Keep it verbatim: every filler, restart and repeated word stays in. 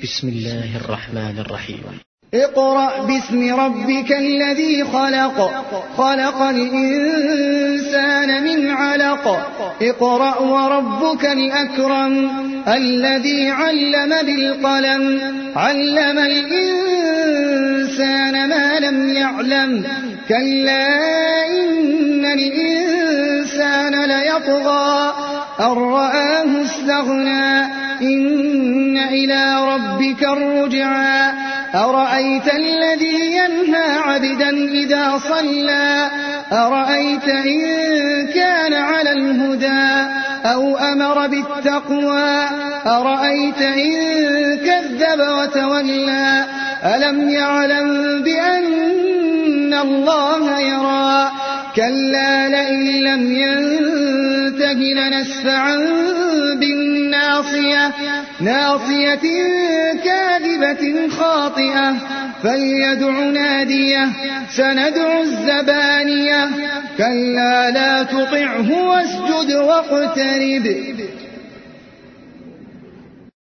بسم الله الرحمن الرحيم. اقرأ باسم ربك الذي خلق خلق الإنسان من علق اقرأ وربك الأكرم الذي علم بالقلم علم الإنسان ما لم يعلم كلا إن الإنسان ليطغى أن رآه استغنى إن إلى ربك الرجعى أرأيت الذي ينهى عبدا إذا صلى أرأيت إن كان على الهدى أو أمر بالتقوى أرأيت إن كذب وتولى ألم يعلم بأن الله يرى كلا لئن لم ينته لنسفعا بالناصية ناصية كاذبة خاطئة فليدع ناديه سندع الزبانية كلا لا تطعه واسجد واقترب